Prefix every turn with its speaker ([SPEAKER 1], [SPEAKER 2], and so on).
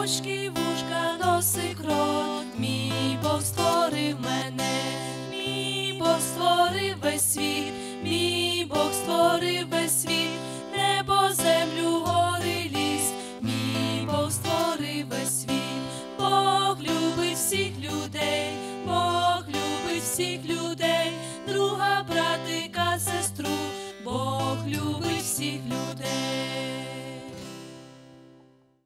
[SPEAKER 1] очки, вушка, носик, рот. Мій Бог створив мене, мій Бог створив весь світ, мій Бог створив весь світ, небо, землю, гори, ліс, мій Бог створив весь світ. Бог любить всіх людей, Бог любить всіх людей, друга, братика, сестру, Бог любить всіх людей.